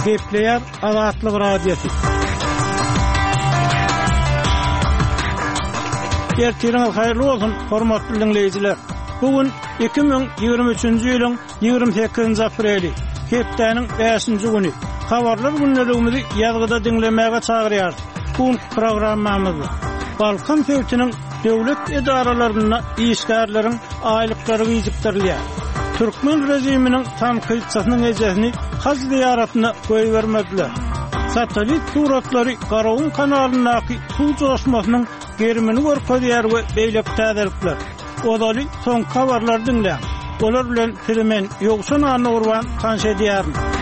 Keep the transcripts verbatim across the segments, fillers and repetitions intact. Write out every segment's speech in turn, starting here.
Gepleyen Azatlyk Radiosu. Ertiriniz hayırlı olsun, hormatly dinleyijiler. Bugün iki bin ýigirme üçinji ýylyň ýigirme sekizinji apreli, hepdeniň beşinji güni. Habarlar günlerimizi ýazgyda dinlemäge çagyrýar. Bu programmamyzda Balkan Sowetiniň döwlet edaralaryna işgärleriň aýlyklary ýygypdyrylýar. Türkmen rejiminiň tanqidçisynyň ejesini haz ziyaratına goýbermediler. Satelit suratlary Garawun kanalynaky suw joşmasynyň gerimini görkezýär we beýlek täzelikler. Odaly soň habarlar dinleýär. Olar bilen filmen ýoksun any urban kanşa edýär.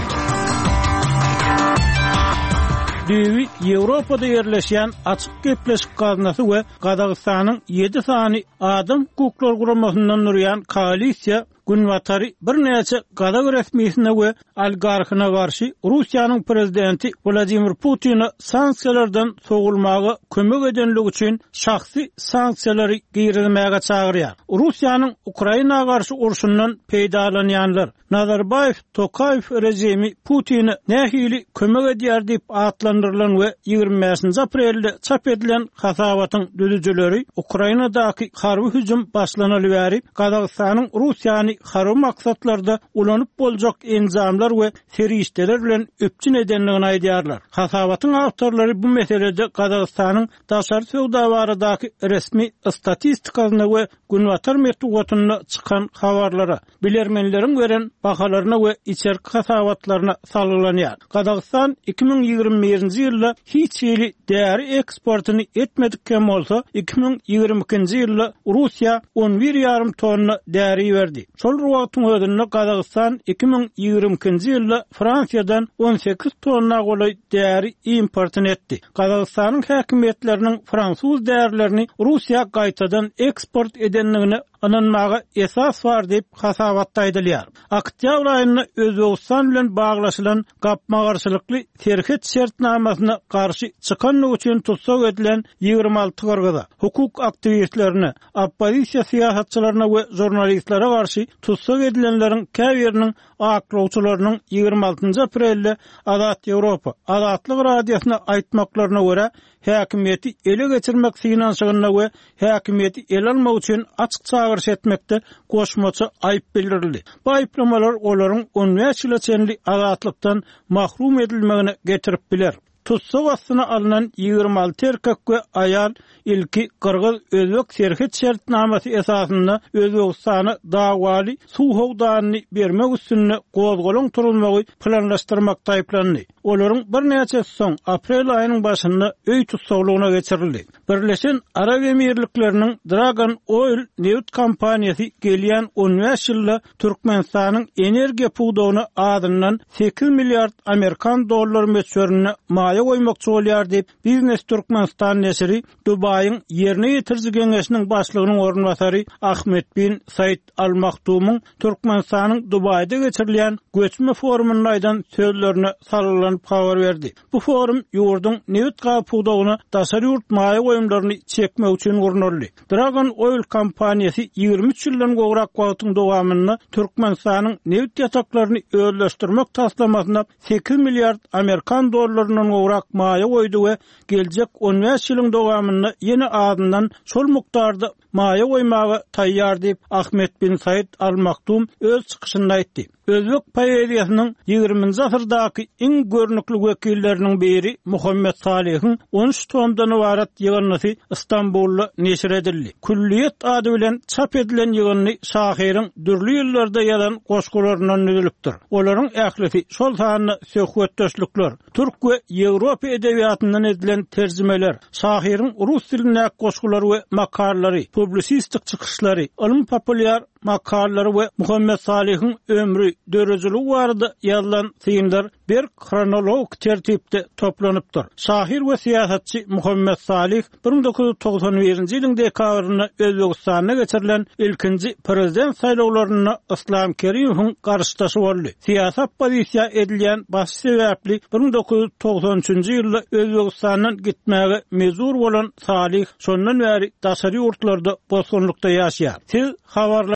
Düýbi Ýewropada ýerleşýän açyk gepleşik gaznasy we Gazagystanyň ýedi sany adam hukuklar guramasyndan nurýan koalisiýa günwatary bir näçe Gazag resmiýetine we oligarhyna garşy Russiýanyň prezidenti Vladimir Putin'i sanksiýalardan sogulmagy kömek edenligi üçin şahsy sanksiýalary giýrilmäge çagyrýar. Russiýanyň Ukraina garşy urşundan peýdalanýanlar Nazarbayev Tokayev rejimi Putin'i nähili kömek edýär diýip atlandyrylan we ýigirme beşinji aprelde çap edilen hasabatyň düzüjileri Ukrainadaky harby hüjüm başlanaly bäri Gazagystanyň Russiýany harby maksatlarda ulanyp boljak enzamlar we serişdeler bilen öpçün edenligini aýdýarlar. Hasabatyň awtorlary bu meselede Gazagystanyň daşary sowda baradaky resmi statistikasyna we günwatar metdugatyna çykan habarlara, bilermenleriň beren bahalaryna we içerik hasabatlaryna salgılanýar. Gazagystan iki bin ýigirme birinji ýylda hiç ýyly däri eksportyny etmedikken bolsa, iki bin ýigirme ikinji ýylda Russiýa on bir ýarym tonna däri berdi. Şol wagtyň özünde Gazagystan iki bin ýigirme ikinji ýylda Fransiýadan on sekiz tonna goly däri importyn etdi. Gazagystanyň häkimetleriniň fransuz därilerini Russiýa gaýtadan eksport edenligini ananmaga esas var diýip hasabatda aýdylýar. Oktyabr aýyna Özbegistan bilen baglaşylan gapma garşylykly terhet şertnamasyna garşy çykanlyk üçin tutsak edilen ýigirme alty gargaza hukuk aktivistlerini, oppozisiýa siýasatçylaryna we jurnalistlere garşy tutsak edilenleriň käbiriniň aklawçylarynyň ýigirme altynjy aprelde Azat Ýewropa, Azatlyk Radiosyna aýtmaklaryna görä häkimiýeti ele geçirmek synanşygyna we häkimiýeti ele almak üçin açyk çağırış etmekde goşmaçy aýyp bildirildi. Bu aýplamalar olaryň on beş ýyla çenli azatlykdan mahrum edilmegine getirip biler. Tutsak astyna alynan ýigirme alty erkek we aýal ilki Kırgız Özbek serhet şertnamasy esasynda Özbegistany dawaly suw howdanyny bermek üçin gozgolun turulmagy planlaşdyrmak taýplandy. Olaryň bir näçe soň aprel aýynyň başynda öý tutsaglygyna geçirildi. Birleşen Arab Emirlikleriniň Dragon Oil neft kompaniýasy gelýän on beş ýylda Türkmenistanyň energiýa puwdawyny adyndan sekiz milliard Amerikan dollary meçberini maýa goýmakçy bolýar diýip Biznes Türkmenistan nesiri Dubaýyň ýerine ýetirji geňeşiniň başlygynyň ornwasary Ahmet bin Said Al-Maktumyň Türkmenistanyň Dubaýda geçirilýän göçme forumunyň aýdan sözlerine salgylanyp habar berdi. Bu forum ýurduň neft gapydagyny daşary ýurt maýa goýumlaryny çekmek üçin gurnuldy. Dragon Oil kompaniýasy ýigirme üç ýyldan gowrak wagtyň dowamyny Türkmenistanyň neft ýataklaryny öýleşdirmek taslamasyna sekiz milliard Amerikan dollarynyň gowrak maýa goýdy we geljek on beş ýylyň dowamyny ýene adyndan şol mukdarda maýa goýmagy taýýar diýip Ahmet bin Said Al-Maktum öz çykyşynda aýtdy. Özbek poeziýasynyň ýigirminji asyrdaky iň görnükli wekilleriniň biri Muhammed Salihiň on üç tomdan ibaret ýygnysy Istanbulda neşir edildi. Külliýet ady bilen çap edilen ýygyny şahyryň dürli ýyllarda ýalan goşgularyndan nüzülipdir. Olaryň ählisi şol sany söhbetdeşlikler, türk we Ýewropa edebiýatyndan edilen terjimeler, şahyryň rus diline goşgulary we makalary, publisistik çykyşlary, ilm populyar makalları we Muhammed Salihiň ömrü dörejiligi barada ýazylan synlar bir kronolog tertipde toplanypdyr. Şahyr we siýasatçy Muhammed Salih bir bin dokuz yüz togson birinji ýylyň dekabryna Özbegistana geçirilen ilkinji prezident saýlawlaryna Islom Kerimowyň garşydaşy boldy. Siýasat pozisiýa edilýän baş sebäpli bir bin dokuz yüz togson üçinji ýylda Özbegistanyň gitmäge mezur bolan Salih şondan bäri daşary ýurtlarda bosgunlukda ýaşaýar. Siz habarlar